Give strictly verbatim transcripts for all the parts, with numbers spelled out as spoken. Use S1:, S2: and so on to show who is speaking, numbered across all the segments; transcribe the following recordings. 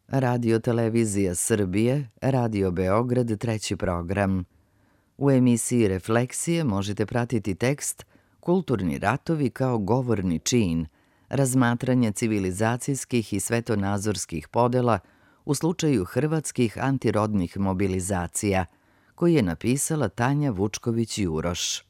S1: Radio Televizija Srbije, Radio Beograd, treći program. U emisiji Refleksije možete pratiti tekst Kulturni ratovi kao govorni čin, razmatranje civilizacijskih i svetonazorskih podela u slučaju hrvatskih antirodnih mobilizacija, koji je napisala Tanja Vučković-Juroš.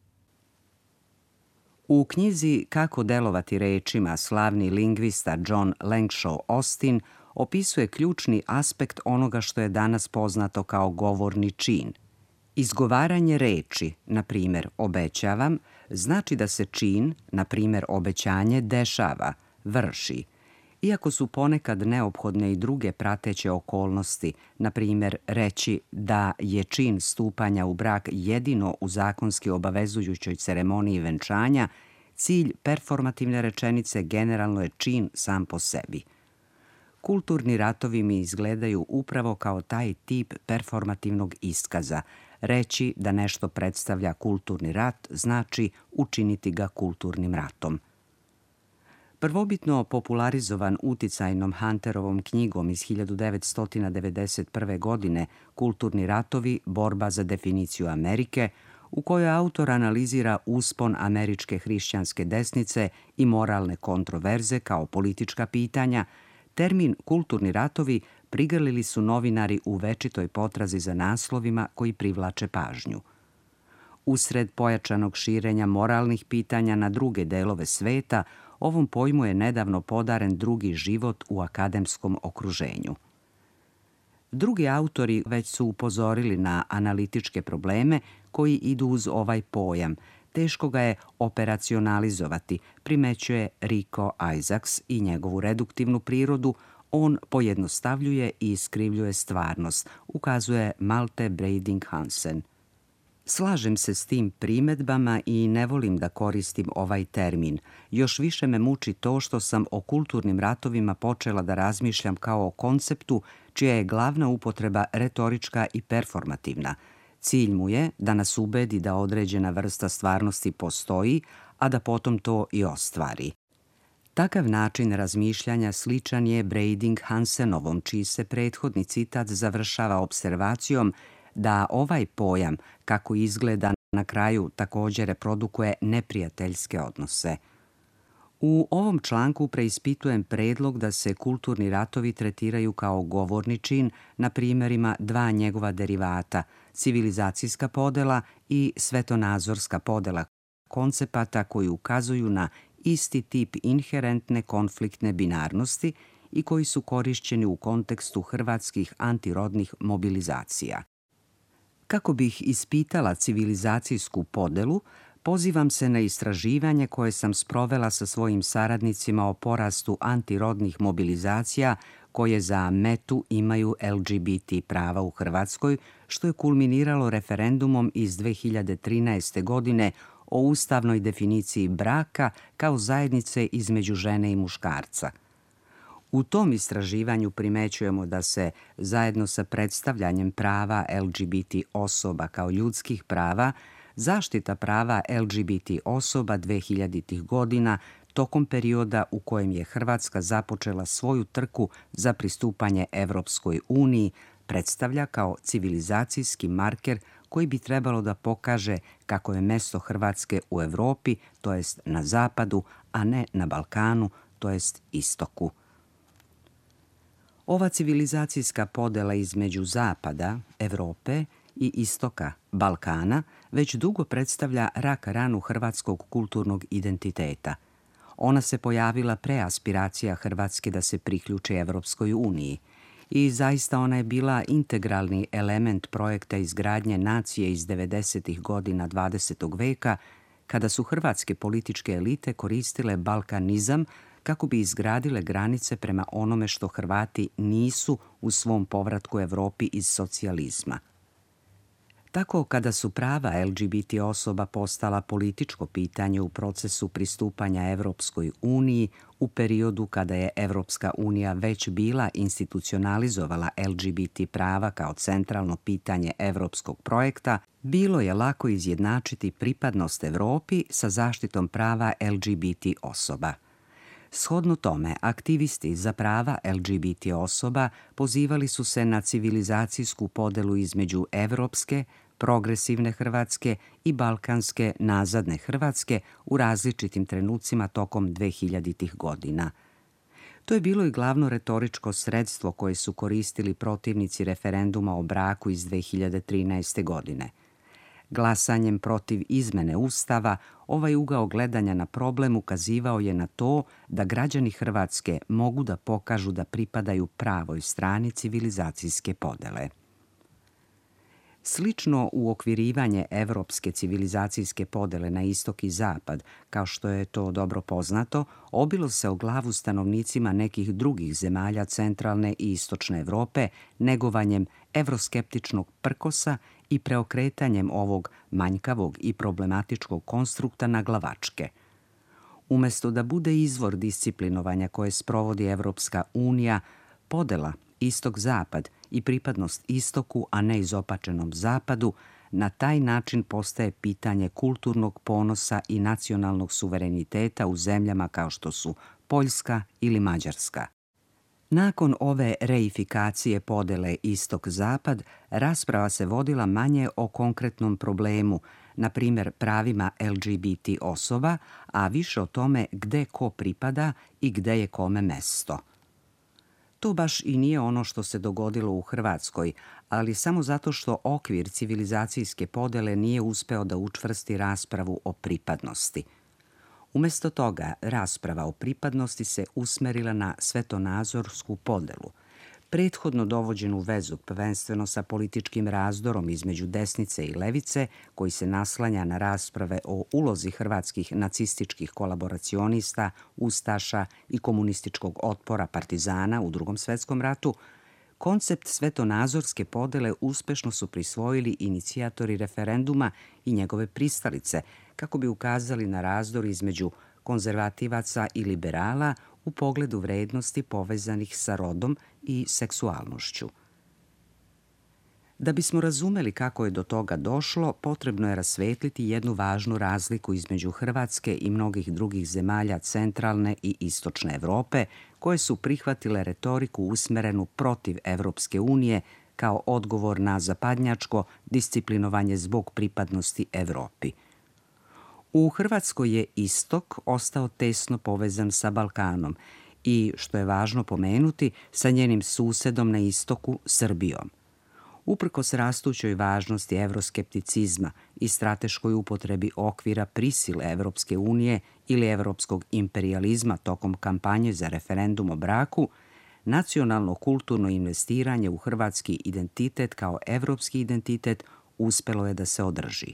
S2: U knjizi Kako delovati rečima slavni lingvista John Langshaw Austin opisuje ključni aspekt onoga što je danas poznato kao govorni čin. Izgovaranje reči, na primjer obećavam, znači da se čin, na primjer obećanje, dešava, vrši. Iako su ponekad neophodne i druge prateće okolnosti, na primjer reći da je čin stupanja u brak jedino u zakonski obavezujućoj ceremoniji venčanja, cilj performativne rečenice generalno je čin sam po sebi. Kulturni ratovi mi izgledaju upravo kao taj tip performativnog iskaza. Reći da nešto predstavlja kulturni rat znači učiniti ga kulturnim ratom. Prvobitno popularizovan uticajnom Hunterovom knjigom iz hiljadu devetsto devedeset prve. godine Kulturni ratovi, borba za definiciju Amerike, u kojoj autor analizira uspon američke hrišćanske desnice i moralne kontroverze kao politička pitanja, termin kulturni ratovi prigrlili su novinari u večitoj potrazi za naslovima koji privlače pažnju. Usred pojačanog širenja moralnih pitanja na druge delove sveta, ovom pojmu je nedavno podaren drugi život u akademskom okruženju. Drugi autori već su upozorili na analitičke probleme koji idu uz ovaj pojam. Teško ga je operacionalizovati, primećuje Rico Isaacs i njegovu reduktivnu prirodu. On pojednostavljuje i iskrivljuje stvarnost, ukazuje Malte Breding Hansen. Slažem se s tim primedbama i ne volim da koristim ovaj termin. Još više me muči to što sam o kulturnim ratovima počela da razmišljam kao o konceptu čija je glavna upotreba retorička i performativna. Cilj mu je da nas ubedi da određena vrsta stvarnosti postoji, a da potom to i ostvari. Takav način razmišljanja sličan je Breding Hansenovom, čiji se prethodni citat završava observacijom da ovaj pojam, kako izgleda na kraju, također reprodukuje neprijateljske odnose. U ovom članku preispitujem predlog da se kulturni ratovi tretiraju kao govorni čin na primjerima dva njegova derivata, civilizacijska podela i svetonazorska podela, koncepata koji ukazuju na isti tip inherentne konfliktne binarnosti i koji su korišćeni u kontekstu hrvatskih antirodnih mobilizacija. Kako bih ispitala civilizacijsku podelu, pozivam se na istraživanje koje sam sprovela sa svojim saradnicima o porastu antirodnih mobilizacija koje za metu imaju L G B T prava u Hrvatskoj, što je kulminiralo referendumom iz dve hiljade trinaeste. godine o ustavnoj definiciji braka kao zajednice između žene i muškarca. U tom istraživanju primećujemo da se, zajedno sa predstavljanjem prava L G B T osoba kao ljudskih prava, zaštita prava L G B T osoba dvehiljaditih godina tokom perioda u kojem je Hrvatska započela svoju trku za pristupanje Evropskoj uniji, predstavlja kao civilizacijski marker koji bi trebalo da pokaže kako je mesto Hrvatske u Evropi, to jest na zapadu, a ne na Balkanu, to jest istoku. Ova civilizacijska podela između zapada, Evrope i istoka, Balkana, već dugo predstavlja rak ranu hrvatskog kulturnog identiteta. Ona se pojavila pre aspiracija Hrvatske da se priključi Evropskoj uniji i zaista ona je bila integralni element projekta izgradnje nacije iz devedesetih godina dvadesetog veka, kada su hrvatske političke elite koristile balkanizam kako bi izgradile granice prema onome što Hrvati nisu u svom povratku Evropi iz socijalizma. Tako, kada su prava L G B T osoba postala političko pitanje u procesu pristupanja Evropskoj uniji, u periodu kada je Evropska unija već bila institucionalizovala L G B T prava kao centralno pitanje evropskog projekta, bilo je lako izjednačiti pripadnost Evropi sa zaštitom prava L G B T osoba. Shodno tome, aktivisti za prava L G B T osoba pozivali su se na civilizacijsku podelu između evropske, progresivne Hrvatske i balkanske, nazadne Hrvatske u različitim trenucima tokom dvehiljaditih godina. To je bilo i glavno retoričko sredstvo koje su koristili protivnici referenduma o braku iz dve hiljade trinaeste. godine. Glasanjem protiv izmene Ustava, ovaj ugao gledanja na problem ukazivao je na to da građani Hrvatske mogu da pokažu da pripadaju pravoj strani civilizacijske podele. Slično uokvirivanje evropske civilizacijske podele na istok i zapad, kao što je to dobro poznato, obilo se o glavu stanovnicima nekih drugih zemalja centralne i istočne Evrope negovanjem evroskeptičnog prkosa i preokretanjem ovog manjkavog i problematičkog konstrukta na glavačke. Umesto da bude izvor disciplinovanja koje sprovodi Evropska unija, podela istok-zapad i pripadnost istoku, a ne izopačenom zapadu, na taj način postaje pitanje kulturnog ponosa i nacionalnog suvereniteta u zemljama kao što su Poljska ili Mađarska. Nakon ove reifikacije podele istok-zapad, rasprava se vodila manje o konkretnom problemu, na primjer pravima L G B T osoba, a više o tome gde ko pripada i gde je kome mesto. To baš i nije ono što se dogodilo u Hrvatskoj, ali samo zato što okvir civilizacijske podele nije uspeo da učvrsti raspravu o pripadnosti. Umesto toga, rasprava o pripadnosti se usmerila na svetonazorsku podelu, prethodno dovođenu vezu prvenstveno sa političkim razdorom između desnice i levice, koji se naslanja na rasprave o ulozi hrvatskih nacističkih kolaboracionista, ustaša i komunističkog otpora partizana u Drugom svetskom ratu. Koncept svetonazorske podele uspešno su prisvojili inicijatori referenduma i njegove pristalice, kako bi ukazali na razdor između konzervativaca i liberala u pogledu vrednosti povezanih sa rodom i seksualnošću. Da bismo razumeli kako je do toga došlo, potrebno je rasvetliti jednu važnu razliku između Hrvatske i mnogih drugih zemalja centralne i istočne Evrope, koje su prihvatile retoriku usmerenu protiv Evropske unije kao odgovor na zapadnjačko disciplinovanje zbog pripadnosti Evropi. U Hrvatskoj je istok ostao tesno povezan sa Balkanom i, što je važno pomenuti, sa njenim susedom na istoku, Srbijom. Uprkos rastućoj važnosti evroskepticizma i strateškoj upotrebi okvira prisile Evropske unije ili evropskog imperijalizma tokom kampanje za referendum o braku, nacionalno kulturno investiranje u hrvatski identitet kao evropski identitet uspelo je da se održi.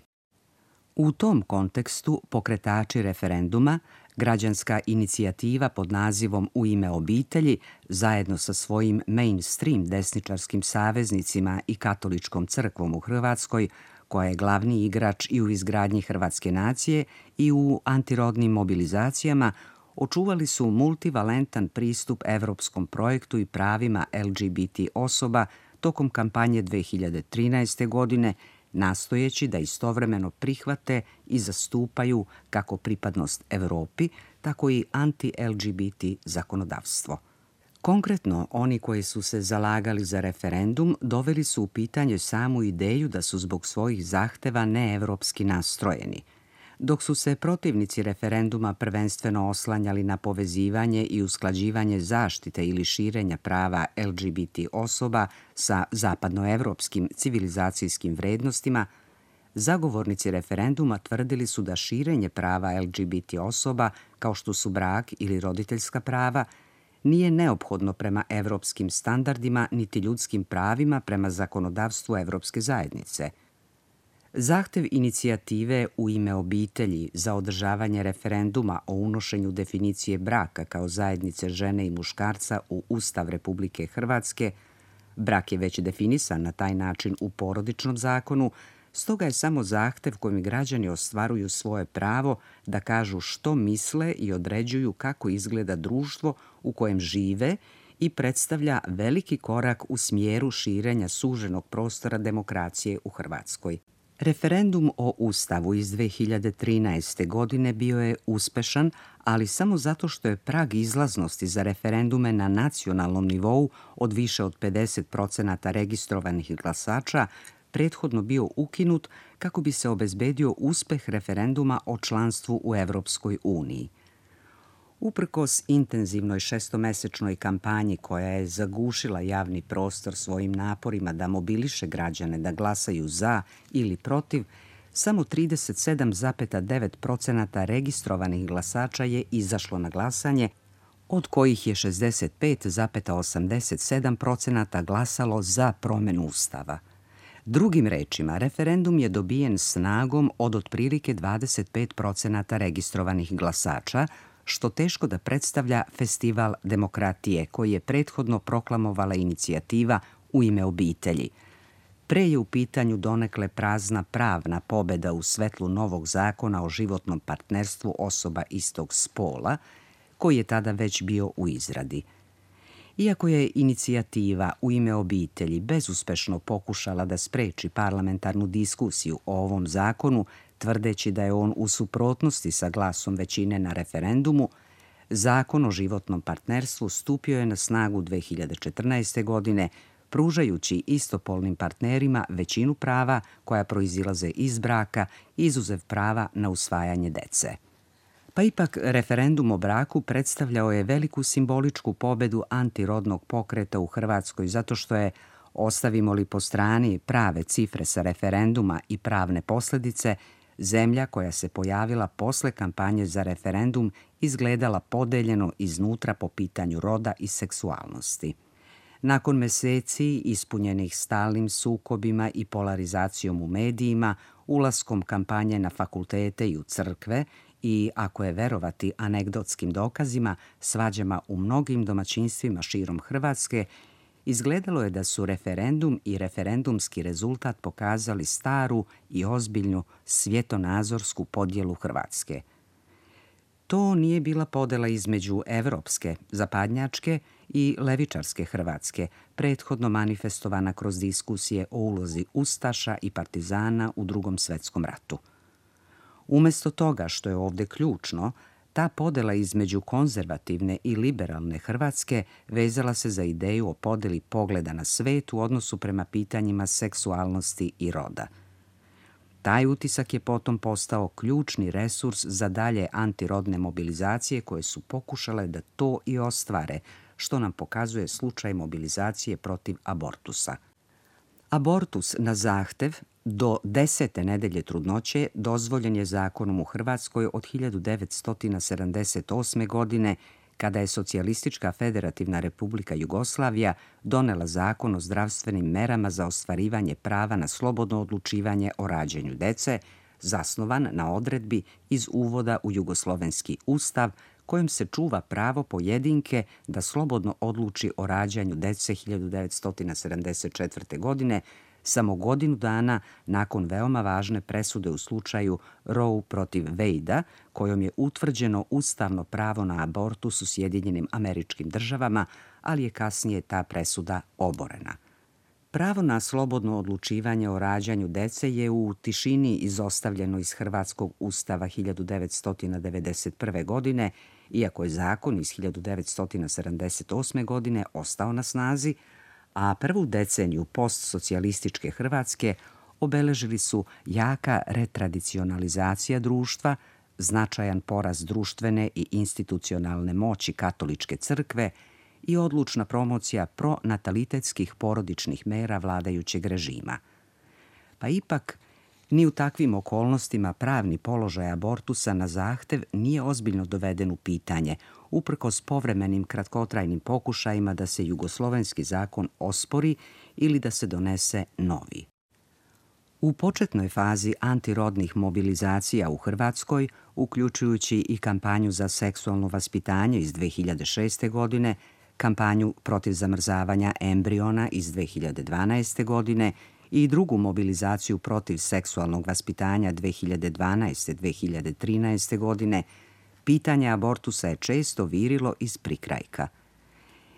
S2: U tom kontekstu pokretači referenduma, građanska inicijativa pod nazivom U ime obitelji, zajedno sa svojim mainstream desničarskim saveznicima i katoličkom crkvom u Hrvatskoj, koja je glavni igrač i u izgradnji hrvatske nacije i u antirodnim mobilizacijama, očuvali su multivalentan pristup evropskom projektu i pravima L G B T osoba tokom kampanje dve hiljade trinaeste. godine, nastojeći da istovremeno prihvate i zastupaju kako pripadnost Evropi, tako i anti-L G B T zakonodavstvo. Konkretno, oni koji su se zalagali za referendum doveli su u pitanje samu ideju da su zbog svojih zahteva neevropski nastrojeni, dok su se protivnici referenduma prvenstveno oslanjali na povezivanje i usklađivanje zaštite ili širenja prava L G B T osoba sa zapadnoevropskim civilizacijskim vrednostima, zagovornici referenduma tvrdili su da širenje prava L G B T osoba, kao što su brak ili roditeljska prava, nije neophodno prema evropskim standardima niti ljudskim pravima prema zakonodavstvu Evropske zajednice. Zahtev inicijative U ime obitelji za održavanje referenduma o unošenju definicije braka kao zajednice žene i muškarca u Ustav Republike Hrvatske, brak je već definisan na taj način u Porodičnom zakonu, stoga je samo zahtev kojim građani ostvaruju svoje pravo da kažu što misle i određuju kako izgleda društvo u kojem žive i predstavlja veliki korak u smjeru širenja suženog prostora demokracije u Hrvatskoj. Referendum o Ustavu iz dve hiljade trinaeste. godine bio je uspešan, ali samo zato što je prag izlaznosti za referendume na nacionalnom nivou od više od pedeset procenata registrovanih glasača prethodno bio ukinut kako bi se obezbedio uspeh referenduma o članstvu u Evropskoj uniji. Uprkos intenzivnoj šestomesečnoj kampanji koja je zagušila javni prostor svojim naporima da mobiliše građane da glasaju za ili protiv, samo trideset sedam zarez devet procenata registrovanih glasača je izašlo na glasanje, od kojih je šezdeset pet zarez osamdeset sedam procenata glasalo za promenu Ustava. Drugim rečima, referendum je dobijen snagom od otprilike dvadeset pet procenata registrovanih glasača, što teško da predstavlja festival demokratije koji je prethodno proklamovala inicijativa U ime obitelji. Pre je u pitanju donekle prazna pravna pobeda u svetlu novog zakona o životnom partnerstvu osoba istog spola, koji je tada već bio u izradi. Iako je inicijativa U ime obitelji bezuspešno pokušala da spreči parlamentarnu diskusiju o ovom zakonu, tvrdeći da je on u suprotnosti sa glasom većine na referendumu, Zakon o životnom partnerstvu stupio je na snagu dve hiljade četrnaeste. godine, pružajući istopolnim partnerima većinu prava koja proizilaze iz braka, izuzev prava na usvajanje dece. Pa ipak, referendum o braku predstavljao je veliku simboličku pobedu antirodnog pokreta u Hrvatskoj zato što je, ostavimo li po strani prave cifre sa referenduma i pravne posledice, zemlja koja se pojavila posle kampanje za referendum izgledala podeljeno iznutra po pitanju roda i seksualnosti. Nakon meseci ispunjenih stalnim sukobima i polarizacijom u medijima, ulaskom kampanje na fakultete i u crkve i, ako je verovati anegdotskim dokazima, svađama u mnogim domaćinstvima širom Hrvatske, izgledalo je da su referendum i referendumski rezultat pokazali staru i ozbiljnu svjetonazorsku podjelu Hrvatske. To nije bila podela između evropske, zapadnjačke i levičarske Hrvatske, prethodno manifestovana kroz diskusije o ulozi ustaša i partizana u Drugom svetskom ratu. Umesto toga, što je ovde ključno, ta podela između konzervativne i liberalne Hrvatske vezala se za ideju o podeli pogleda na svet u odnosu prema pitanjima seksualnosti i roda. Taj utisak je potom postao ključni resurs za dalje antirodne mobilizacije koje su pokušale da to i ostvare, što nam pokazuje slučaj mobilizacije protiv abortusa. Abortus na zahtev do desete nedelje trudnoće dozvoljen je zakonom u Hrvatskoj od hiljadu devetsto sedamdeset osme. godine, kada je Socijalistička federativna republika Jugoslavija donela zakon o zdravstvenim merama za ostvarivanje prava na slobodno odlučivanje o rađanju dece, zasnovan na odredbi iz uvoda u Jugoslovenski ustav, kojim se čuva pravo pojedinke da slobodno odluči o rađanju dece hiljadu devetsto sedamdeset četvrte. godine, samo godinu dana nakon veoma važne presude u slučaju Roe protiv Wade-a, kojom je utvrđeno ustavno pravo na abortus u Sjedinjenim Američkim Državama, ali je kasnije ta presuda oborena. Pravo na slobodno odlučivanje o rađanju dece je u tišini izostavljeno iz Hrvatskog ustava hiljadu devetsto devedeset prve. godine, iako je zakon iz hiljadu devetsto sedamdeset osme. godine ostao na snazi, a prvu deceniju postsocijalističke Hrvatske obeležili su jaka retradicionalizacija društva, značajan porast društvene i institucionalne moći katoličke crkve i odlučna promocija pronatalitetskih porodičnih mera vladajućeg režima. Pa ipak, ni u takvim okolnostima pravni položaj abortusa na zahtev nije ozbiljno doveden u pitanje, uprkos povremenim kratkotrajnim pokušajima da se jugoslovenski zakon ospori ili da se donese novi. U početnoj fazi antirodnih mobilizacija u Hrvatskoj, uključujući i kampanju za seksualno vaspitanje iz dve hiljade šeste. godine, kampanju protiv zamrzavanja embriona iz dve hiljade dvanaeste. godine i drugu mobilizaciju protiv seksualnog vaspitanja dve hiljade dvanaeste. do dve hiljade trinaeste. godine, pitanje abortusa je često virilo iz prikrajka.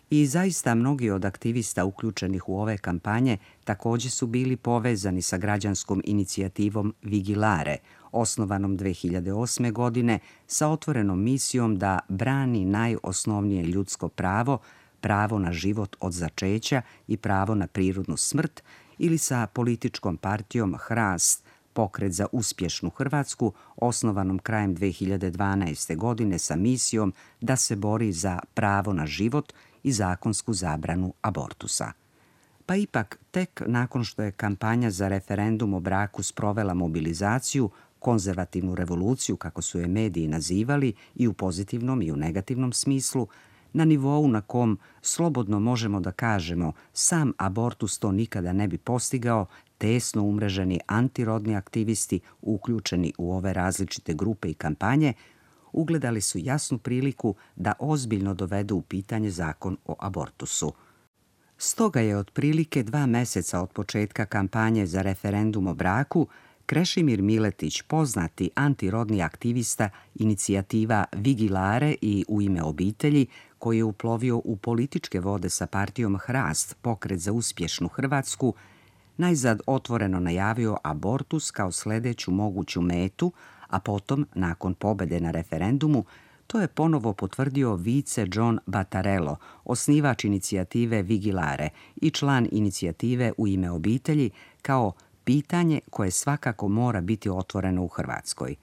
S2: I zaista mnogi od aktivista uključenih u ove kampanje također su bili povezani sa građanskom inicijativom Vigilare, osnovanom dve hiljade osme. godine sa otvorenom misijom da brani najosnovnije ljudsko pravo, pravo na život od začeća i pravo na prirodnu smrt, ili sa političkom partijom Hrast, pokret za uspješnu Hrvatsku, osnovanom krajem dve hiljade dvanaeste. godine sa misijom da se bori za pravo na život i zakonsku zabranu abortusa. Pa ipak, tek nakon što je kampanja za referendum o braku sprovela mobilizaciju, konzervativnu revoluciju, kako su je mediji nazivali, i u pozitivnom i u negativnom smislu, na nivou na kom slobodno možemo da kažemo sam abortus to nikada ne bi postigao, tesno umreženi antirodni aktivisti uključeni u ove različite grupe i kampanje ugledali su jasnu priliku da ozbiljno dovedu u pitanje zakon o abortusu. Stoga je otprilike dva meseca od početka kampanje za referendum o braku Krešimir Miletić, poznati antirodni aktivista inicijativa Vigilare i U ime obitelji, koji je uplovio u političke vode sa partijom Hrast, pokret za uspješnu Hrvatsku, najzad otvoreno najavio abortus kao sljedeću moguću metu, a potom, nakon pobjede na referendumu, to je ponovo potvrdio vice John Battarello, osnivač inicijative Vigilare i član inicijative U ime obitelji, kao pitanje koje svakako mora biti otvoreno u Hrvatskoj.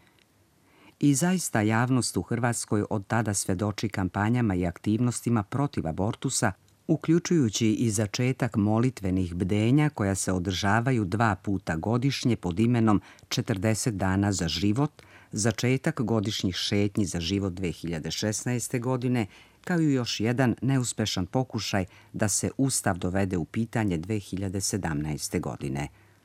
S2: I zaista javnost u Hrvatskoj od tada svedoči kampanjama i aktivnostima protiv abortusa, uključujući i začetak molitvenih bdenja koja se održavaju dva puta godišnje pod imenom četrdeset dana za život, začetak godišnjih šetnji za život dve hiljade šesnaeste. godine, kao i još jedan neuspešan pokušaj da se Ustav dovede u pitanje dve hiljade sedamnaeste. godine.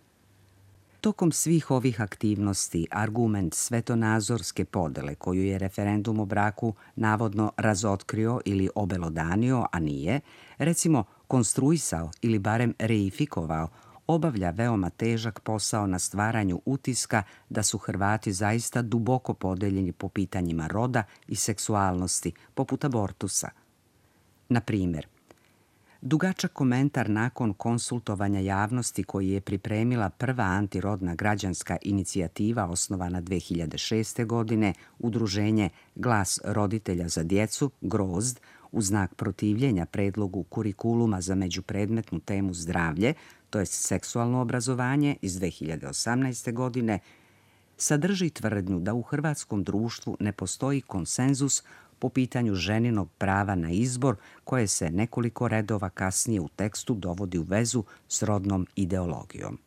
S2: Tokom svih ovih aktivnosti, argument svetonazorske podele koju je referendum o braku navodno razotkrio ili obelodanio, a nije, recimo konstruisao ili barem reifikovao, obavlja veoma težak posao na stvaranju utiska da su Hrvati zaista duboko podeljeni po pitanjima roda i seksualnosti, poput abortusa. Na primjer, dugačak komentar nakon konsultovanja javnosti koji je pripremila prva antirodna građanska inicijativa osnovana dve hiljade šeste. godine, udruženje Glas roditelja za djecu, Grozd, u znak protivljenja predlogu kurikuluma za međupredmetnu temu zdravlje, to je seksualno obrazovanje iz dve hiljade osamnaeste. godine, sadrži tvrdnju da u hrvatskom društvu ne postoji konsenzus po pitanju ženinog prava na izbor, koje se nekoliko redova kasnije u tekstu dovodi u vezu s rodnom ideologijom.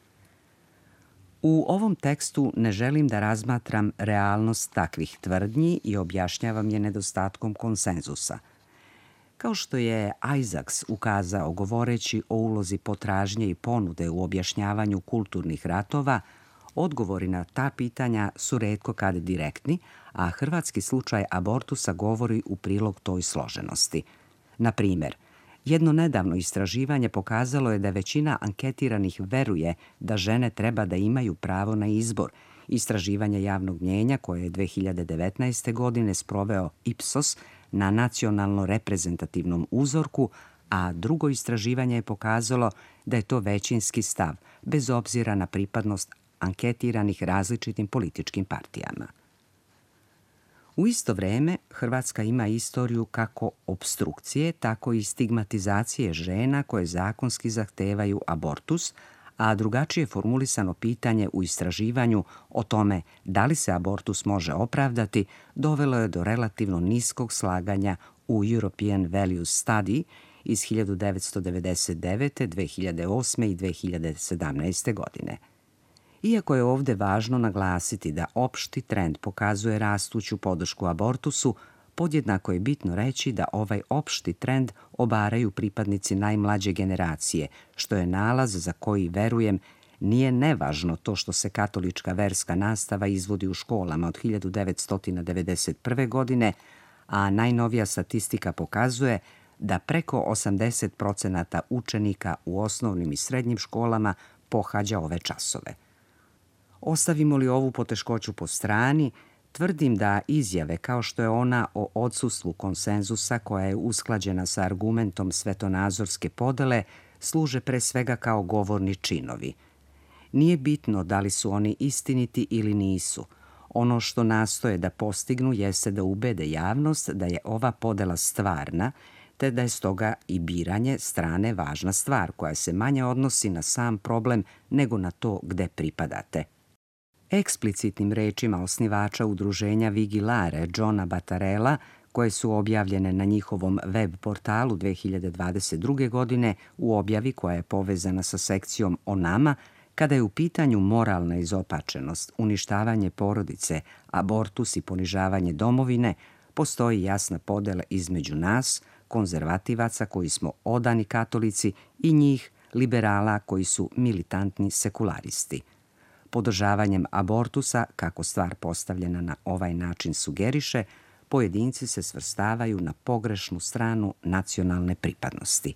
S2: U ovom tekstu ne želim da razmatram realnost takvih tvrdnji i objašnjavam je nedostatkom konsenzusa. Kao što je Isaacs ukazao govoreći o ulozi potražnje i ponude u objašnjavanju kulturnih ratova, odgovori na ta pitanja su retko kad direktni, a hrvatski slučaj abortusa govori u prilog toj složenosti. Na primjer, jedno nedavno istraživanje pokazalo je da većina anketiranih veruje da žene treba da imaju pravo na izbor. Istraživanje javnog mnjenja koje je dve hiljade devetnaeste. godine sproveo Ipsos na nacionalno reprezentativnom uzorku, a drugo istraživanje je pokazalo da je to većinski stav, bez obzira na pripadnost anketiranih različitim političkim partijama. U isto vrijeme, Hrvatska ima istoriju kako opstrukcije, tako i stigmatizacije žena koje zakonski zahtevaju abortus, a drugačije formulisano pitanje u istraživanju o tome da li se abortus može opravdati dovelo je do relativno niskog slaganja u European Values Study iz hiljadu devetsto devedeset devete. dve hiljade osme. i dve hiljade sedamnaeste. godine. Iako je ovdje važno naglasiti da opšti trend pokazuje rastuću podršku abortusu, podjednako je bitno reći da ovaj opšti trend obaraju pripadnici najmlađe generacije, što je nalaz za koji, verujem, nije nevažno to što se katolička verska nastava izvodi u školama od hiljadu devetsto devedeset prve. godine, a najnovija statistika pokazuje da preko osamdeset procenata učenika u osnovnim i srednjim školama pohađa ove časove. Ostavimo li ovu poteškoću po strani, Tvrdim da izjave kao što je ona o odsustvu konsenzusa koja je usklađena sa argumentom svetonazorske podele služe pre svega kao govorni činovi. Nije bitno da li su oni istiniti ili nisu. Ono što nastoje da postignu jeste da ubede javnost da je ova podela stvarna, te da je stoga i biranje strane važna stvar koja se manje odnosi na sam problem nego na to gde pripadate. Eksplicitnim rečima osnivača udruženja Vigilare, Johna Battarella, koje su objavljene na njihovom web portalu dve hiljade dvadeset druge. godine u objavi koja je povezana sa sekcijom o nama, kada je u pitanju moralna izopačenost, uništavanje porodice, abortus i ponižavanje domovine, postoji jasna podela između nas, konzervativaca koji smo odani katolici, i njih, liberala koji su militantni sekularisti. Podržavanjem abortusa, kako stvar postavljena na ovaj način sugeriše, pojedinci se svrstavaju na pogrešnu stranu nacionalne pripadnosti.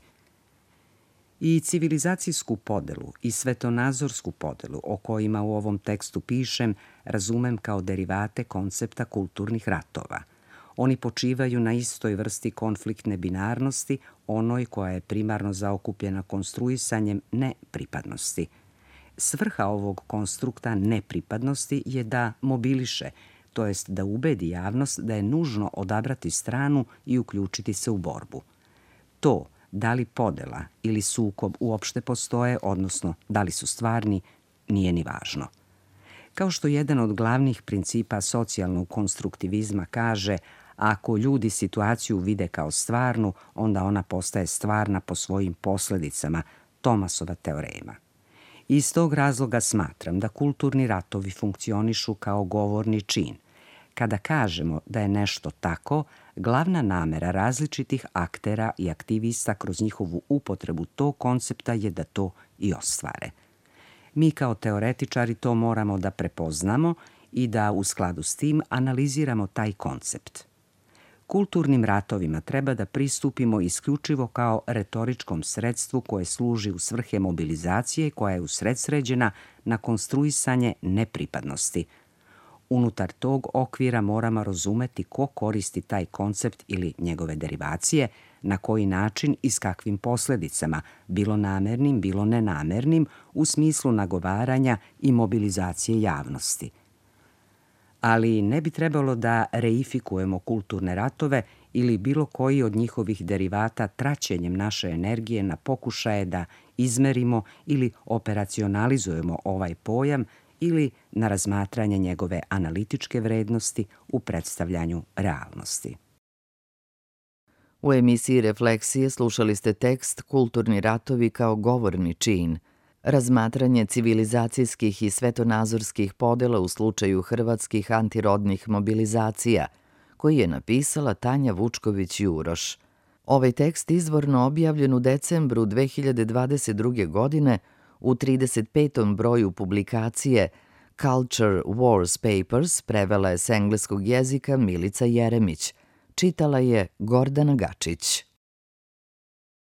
S2: I civilizacijsku podelu i svetonazorsku podelu o kojima u ovom tekstu pišem razumem kao derivate koncepta kulturnih ratova. Oni počivaju na istoj vrsti konfliktne binarnosti, onoj koja je primarno zaokupljena konstruisanjem nepripadnosti. Svrha ovog konstrukta nepripadnosti je da mobiliše, to jest da ubedi javnost da je nužno odabrati stranu i uključiti se u borbu. To, da li podela ili sukob uopšte postoje, odnosno da li su stvarni, nije ni važno. Kao što jedan od glavnih principa socijalnog konstruktivizma kaže, ako ljudi situaciju vide kao stvarnu, onda ona postaje stvarna po svojim posledicama, Tomasova teorema. Iz tog razloga smatram da kulturni ratovi funkcionišu kao govorni čin. Kada kažemo da je nešto tako, glavna namera različitih aktera i aktivista kroz njihovu upotrebu tog koncepta je da to i ostvare. Mi kao teoretičari to moramo da prepoznamo i da u skladu s tim analiziramo taj koncept. Kulturnim ratovima treba da pristupimo isključivo kao retoričkom sredstvu koje služi u svrhe mobilizacije koja je usredsređena na konstruisanje nepripadnosti. Unutar tog okvira moramo razumeti ko koristi taj koncept ili njegove derivacije, na koji način i s kakvim posledicama, bilo namernim, bilo nenamernim, u smislu nagovaranja i mobilizacije javnosti. Ali ne bi trebalo da reifikujemo kulturne ratove ili bilo koji od njihovih derivata traćenjem naše energije na pokušaje da izmerimo ili operacionalizujemo ovaj pojam ili na razmatranje njegove analitičke vrednosti u predstavljanju realnosti.
S1: U emisiji Refleksije slušali ste tekst Kulturni ratovi kao govorni čin, razmatranje civilizacijskih i svetonazorskih podela u slučaju hrvatskih antirodnih mobilizacija, koji je napisala Tanja Vučković-Juroš. Ovaj tekst izvorno objavljen u decembru dve hiljade dvadeset druge. godine u trideset petom broju publikacije Culture Wars Papers prevela je s engleskog jezika Milica Jeremić. Čitala je Gordana Gačić.